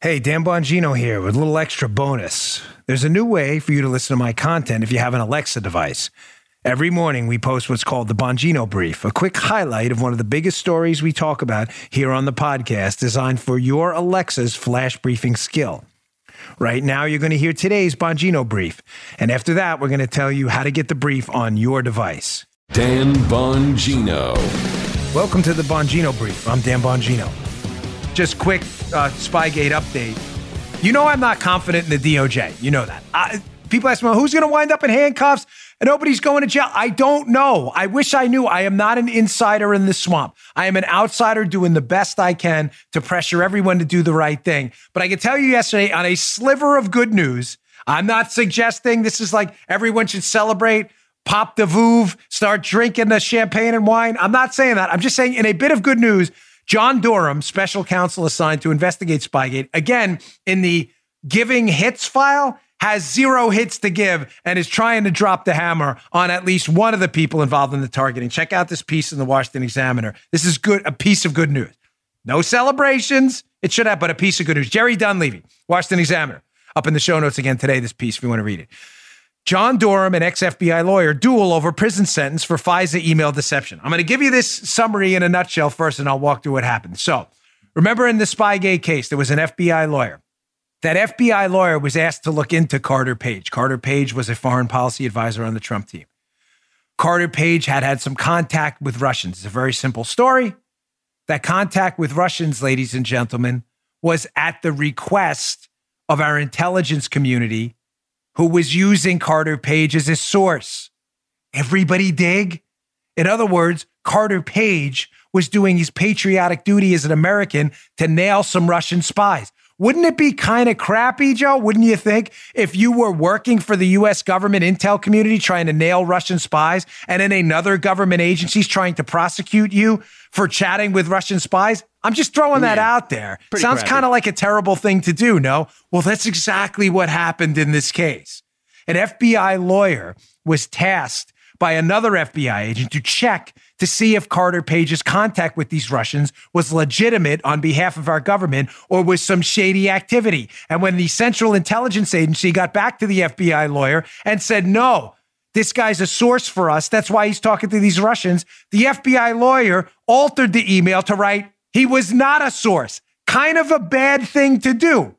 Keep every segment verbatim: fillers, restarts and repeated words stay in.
Hey, Dan Bongino here with a little extra bonus. There's a new way for you to listen to my content if you have an Alexa device. Every morning we post what's called the Bongino Brief, a quick highlight of one of the biggest stories we talk about here on the podcast, designed for your Alexa's flash briefing skill. Right now you're going to hear today's Bongino Brief, and after that we're going to tell you how to get the brief on your device. Dan Bongino. Welcome to the Bongino Brief. I'm Dan Bongino. Just quick uh, Spygate update. You know I'm not confident in the D O J. You know that. I, people ask me, well, who's going to wind up in handcuffs and nobody's going to jail? I don't know. I wish I knew. I am not an insider in the swamp. I am an outsider doing the best I can to pressure everyone to do the right thing. But I can tell you yesterday, on a sliver of good news, I'm not suggesting this is like everyone should celebrate, pop the Vouv, start drinking the champagne and wine. I'm not saying that. I'm just saying in a bit of good news, John Durham, special counsel assigned to investigate Spygate, again, in the giving hits file, has zero hits to give and is trying to drop the hammer on at least one of the people involved in the targeting. Check out this piece in the Washington Examiner. This is good, a piece of good news. No celebrations. It should have, but a piece of good news. Jerry Dunleavy, Washington Examiner. Up in the show notes again today, this piece, if you want to read it. John Durham, an ex-F B I lawyer, duel over prison sentence for FISA email deception. I'm going to give you this summary in a nutshell first, and I'll walk through what happened. So, remember in the Spygate case, there was an F B I lawyer. That F B I lawyer was asked to look into Carter Page. Carter Page was a foreign policy advisor on the Trump team. Carter Page had had some contact with Russians. It's a very simple story. That contact with Russians, ladies and gentlemen, was at the request of our intelligence community, who was using Carter Page as a source. Everybody dig? In other words, Carter Page was doing his patriotic duty as an American to nail some Russian spies. Wouldn't it be kind of crappy, Joe? Wouldn't you think, if you were working for the U S government intel community trying to nail Russian spies, and then another government agency's trying to prosecute you for chatting with Russian spies? I'm just throwing that yeah, out there. Sounds kind of like a terrible thing to do, no? Well, that's exactly what happened in this case. An F B I lawyer was tasked by another F B I agent to check to see if Carter Page's contact with these Russians was legitimate on behalf of our government or was some shady activity. And when the Central Intelligence Agency got back to the F B I lawyer and said, no, this guy's a source for us, that's why he's talking to these Russians, the F B I lawyer altered the email to write, he was not a source. Kind of a bad thing to do.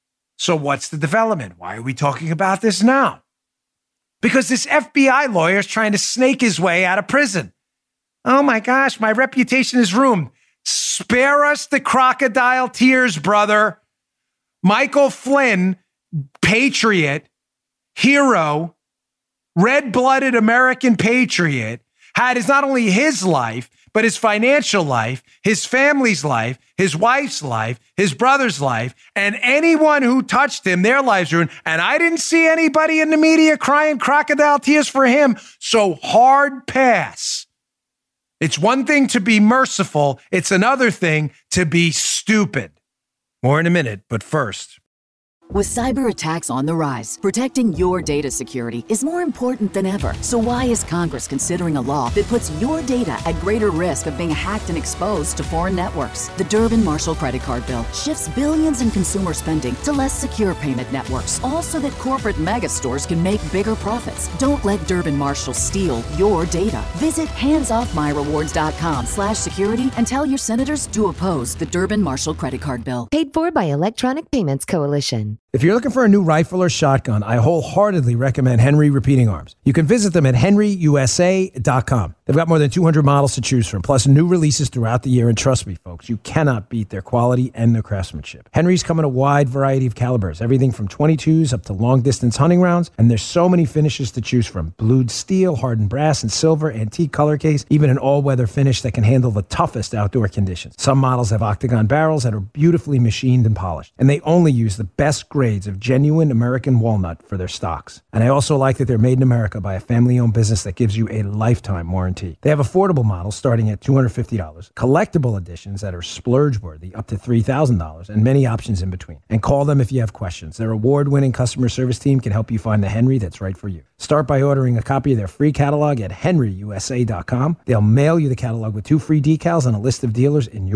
So what's the development? Why are we talking about this now? Because this F B I lawyer is trying to snake his way out of prison. Oh my gosh, my reputation is ruined. Spare us the crocodile tears, brother. Michael Flynn, patriot, hero, red-blooded American patriot, had his not only his life, but his financial life, his family's life, his wife's life, his brother's life, and anyone who touched him, their lives ruined. And I didn't see anybody in the media crying crocodile tears for him. So hard pass. It's one thing to be merciful. It's another thing to be stupid. More in a minute, but first. With cyber attacks on the rise, protecting your data security is more important than ever. So why is Congress considering a law that puts your data at greater risk of being hacked and exposed to foreign networks? The Durbin-Marshall credit card bill shifts billions in consumer spending to less secure payment networks, all so that corporate mega stores can make bigger profits. Don't let Durbin-Marshall steal your data. Visit handsoffmyrewards.com slash security and tell your senators to oppose the Durbin-Marshall credit card bill. Paid for by Electronic Payments Coalition. If you're looking for a new rifle or shotgun, I wholeheartedly recommend Henry Repeating Arms. You can visit them at henry u s a dot com. They've got more than two hundred models to choose from, plus new releases throughout the year. And trust me, folks, you cannot beat their quality and their craftsmanship. Henry's come in a wide variety of calibers, everything from twenty-twos up to long-distance hunting rounds. And there's so many finishes to choose from. Blued steel, hardened brass, and silver, antique color case, even an all-weather finish that can handle the toughest outdoor conditions. Some models have octagon barrels that are beautifully machined and polished. And they only use the best grades of genuine American walnut for their stocks. And I also like that they're made in America by a family-owned business that gives you a lifetime warranty. They have affordable models starting at two hundred fifty dollars, collectible editions that are splurge-worthy up to three thousand dollars, and many options in between. And call them if you have questions. Their award-winning customer service team can help you find the Henry that's right for you. Start by ordering a copy of their free catalog at henry u s a dot com. They'll mail you the catalog with two free decals and a list of dealers in your area.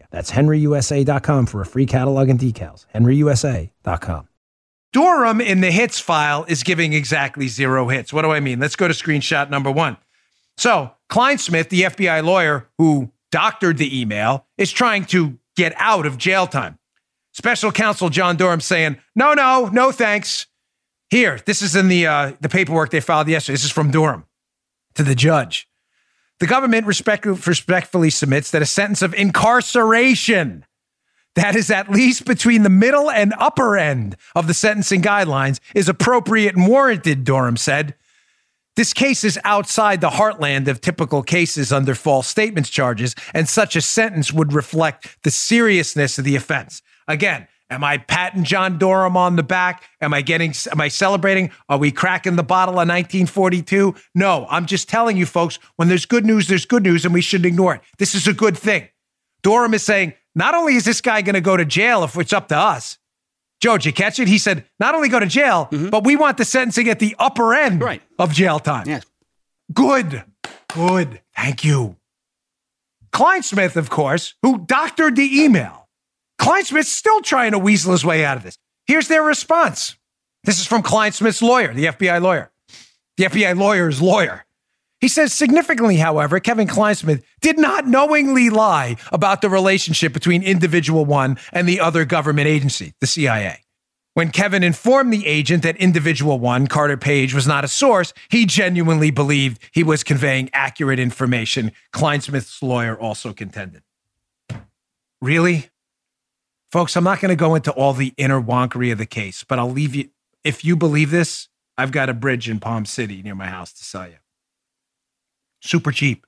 That's henry u s a dot com for a free catalog and decals. henry u s a dot com. Durham in the hits file is giving exactly zero hits. What do I mean? Let's go to screenshot number one. So Kleinsmith, the F B I lawyer who doctored the email, is trying to get out of jail time. Special counsel John Durham saying, no, no, no thanks. Here, this is in the uh, the paperwork they filed yesterday. This is from Durham to the judge. The government respect- respectfully submits that a sentence of incarceration that is at least between the middle and upper end of the sentencing guidelines is appropriate and warranted, Durham said. This case is outside the heartland of typical cases under false statements charges, and such a sentence would reflect the seriousness of the offense. Again, am I patting John Durham on the back? Am I getting, am I celebrating? Are we cracking the bottle of nineteen forty-two? No, I'm just telling you folks, when there's good news, there's good news, and we shouldn't ignore it. This is a good thing. Durham is saying, not only is this guy going to go to jail if it's up to us. Joe, did you catch it? He said, not only go to jail, mm-hmm. but we want the sentencing at the upper end right. of jail time. Yes. Good. Good. Thank you. Kleinsmith, of course, who doctored the email. Kleinsmith's still trying to weasel his way out of this. Here's their response. This is from Kleinsmith's lawyer, the F B I lawyer. The F B I lawyer's lawyer. He says, significantly, however, Kevin Kleinsmith did not knowingly lie about the relationship between Individual One and the other government agency, the C I A. When Kevin informed the agent that Individual One, Carter Page, was not a source, he genuinely believed he was conveying accurate information, Kleinsmith's lawyer also contended. Really? Folks, I'm not going to go into all the inner wonkery of the case, but I'll leave you. If you believe this, I've got a bridge in Palm City near my house to sell you. Super cheap.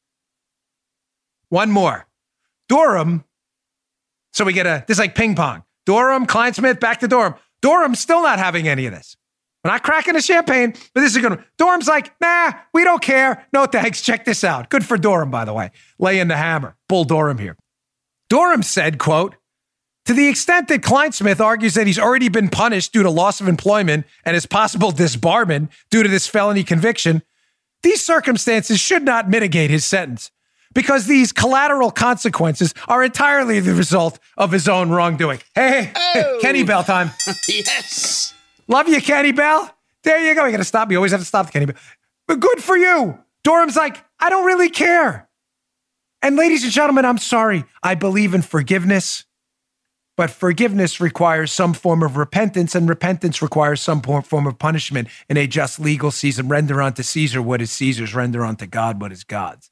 One more. Durham. So we get a, this is like ping pong. Durham, Kleinsmith, back to Durham. Durham's still not having any of this. We're not cracking the champagne, but this is going to, Durham's like, nah, we don't care. No thanks. Check this out. Good for Durham, by the way. Laying the hammer. Bull Durham here. Durham said, quote, to the extent that Kleinsmith argues that he's already been punished due to loss of employment and his possible disbarment due to this felony conviction, these circumstances should not mitigate his sentence because these collateral consequences are entirely the result of his own wrongdoing. Hey, oh. Kenny Bell time. Yes. Love you, Kenny Bell. There you go. You got to stop me. You always have to stop the Kenny Bell. But good for you. Durham's like, I don't really care. And ladies and gentlemen, I'm sorry. I believe in forgiveness. But forgiveness requires some form of repentance, and repentance requires some form of punishment in a just legal season. Render unto Caesar what is Caesar's, render unto God what is God's.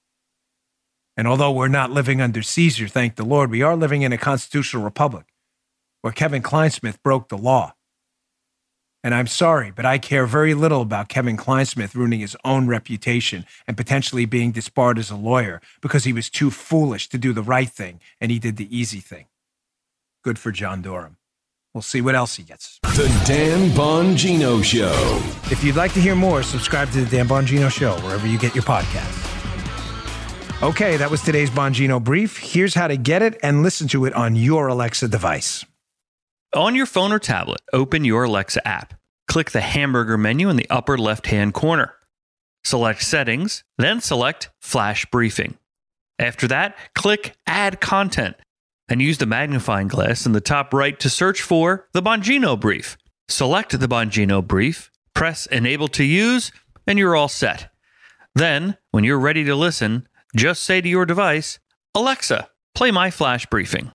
And although we're not living under Caesar, thank the Lord, we are living in a constitutional republic where Kevin Kleinsmith broke the law. And I'm sorry, but I care very little about Kevin Kleinsmith ruining his own reputation and potentially being disbarred as a lawyer because he was too foolish to do the right thing and he did the easy thing. Good for John Durham. We'll see what else he gets. The Dan Bongino Show. If you'd like to hear more, subscribe to the Dan Bongino Show wherever you get your podcasts. Okay, that was today's Bongino Brief. Here's how to get it and listen to it on your Alexa device. On your phone or tablet, open your Alexa app. Click the hamburger menu in the upper left-hand corner. Select Settings, then select Flash Briefing. After that, click Add Content and use the magnifying glass in the top right to search for the Bongino Brief. Select the Bongino Brief, press Enable to Use, and you're all set. Then, when you're ready to listen, just say to your device, Alexa, play my flash briefing.